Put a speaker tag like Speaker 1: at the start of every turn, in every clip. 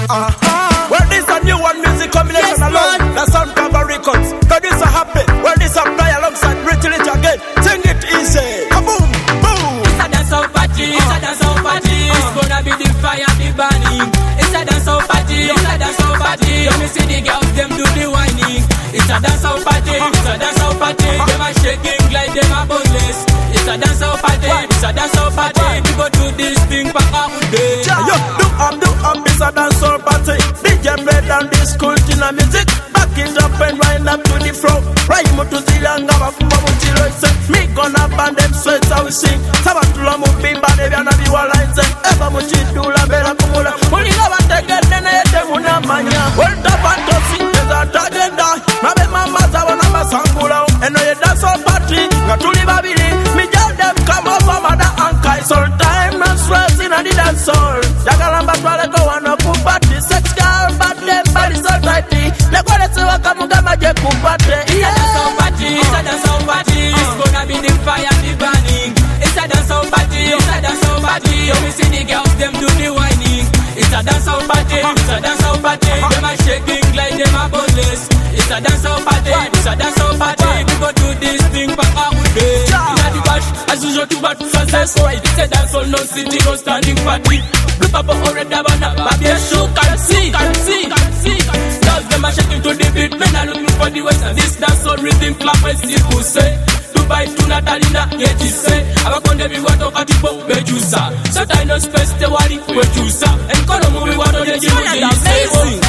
Speaker 1: Well, this a new one music combination alone. The sound cover records. Producer happy. Well, this a fly alongside Richie Rich again. Sing it easy. Kaboom, boom.
Speaker 2: It's a dance-out party. It's a dance-out party. It's gonna be the fire, the burning. It's a dance-out party. It's a dance-out party. Let me see the girls, them do the whining. It's a dance-out party. It's a dance-out party. Them a shaking like them a boneless. It's a dance-out party. It's a dance-out party. We go do this thing for all day.
Speaker 1: Yo, do this a dance-out party. DJ play down this cool tina music. Back it up and wind up to the front. Right mo to zilanga wafumba mutilo ise. Me gonna band them sweats how we sing. Sabatula mubimba debyana biwalainze. Eva muchidula bela kumula. Mulinga bategedene yete munamanya. World up and to sing teza tagenda. Mabe mama zawana basangula. Eno ye dance-out party. Gatuli babili. Me tell them come over mother and kai. Soul time no stress in a the dance-hall. Jagalamba twale go wana kupati. Sex girl but them body so tighty. Lekwale siwa kamugama je kupati.
Speaker 2: It's a dance-out party. It's a dance-out party. It's gonna be the fire, the burning. It's a dance-out party. It's a dance-out party. Let me see the girls, them do the whining. It's a dance-out party. It's a dance-out party. Them a shaking like them a boneless. It's a dance-out party. It's a dance-out party. We go do this thing for all day. Inna the bash, as usual to bat success. It's a dancehall, no sitting or standing party. Blue papa already banana, baby show can see. Girls them a shaking to the beat, men are looking for the west. And this dancehall rhythm clap and see who say. Dubai to Natalina, yeah she say. Abakonde bi wato katipo bejusa. So I no space te wali bejusa. And kono mu bi wato de jimu say.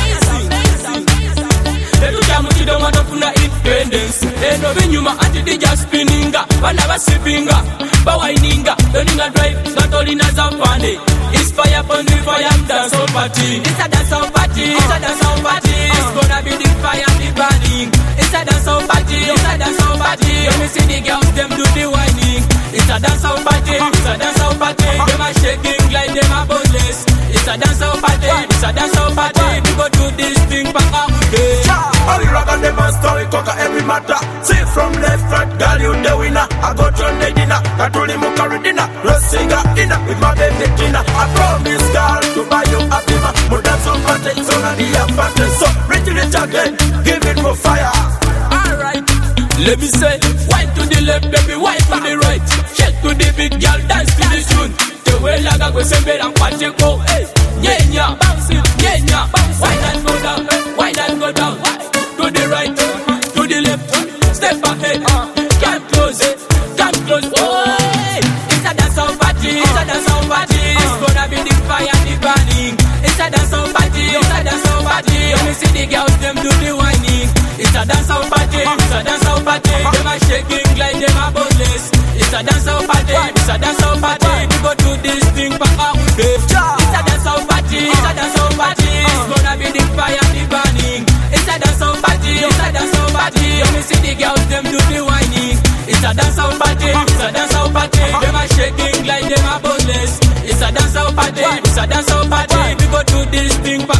Speaker 2: Edu jamu ti don't want to funa independence. Eno binyuma anti di just spinninga. Bana basipinga, bawaininga. Doninga drive, gatolina zapane. Inspire upon the fire, dance-out party. It's a dance-out party. It's a dance-out party. It's gonna be the fire, the burning. It's a dance-out party. It's a dance-out party. Let me see the girls, them do the whining. It's a dance-out party. It's a dance-out party. Them a shaking like them a boneless. It's a dance-out party. It's a dance-out party. We go do this thing for all day.
Speaker 1: All the rock and the story coca every matter. See from left, right, girl you the winner. I go to the dinner, Katuli Mukari dinner, Rosiga dinner with my baby dinner. I promise girl to buy you a beamer. More than some party, so not the party. So Richie Rich again, give it more fire.
Speaker 2: Alright, let me say, wine to the left, baby, wine to the right. Shake to the big girl, dance to the tune. The way laga go sembe and party go, hey, yeah, bounce it, yeah, bounce. Wine and go down, wine and go down. To the right, to the left, step ahead, come close, oh, hey. It's a dance-out party, it's a dance-out party. It's gonna be the fire, the burning. It's a dance-out party, it's a dance-out party. Let me see the girls, them do the whining. It's a dance-out party, it's a dance-out party. Them a shaking like them a boneless. It's a dance-out party, it's a dance-out party. We go do this thing for all day. It's a dance-out party, it's a dance-out party. It's gonna be the fire, the burning. It's a dance-out party, it's a dance-out party. Let me see the girls, them do the whining. It's a dance-out party, it's a dance-out party. Them a shaking like them a boneless. It's a dance-out party, it's a dance-out party. We go do this thing for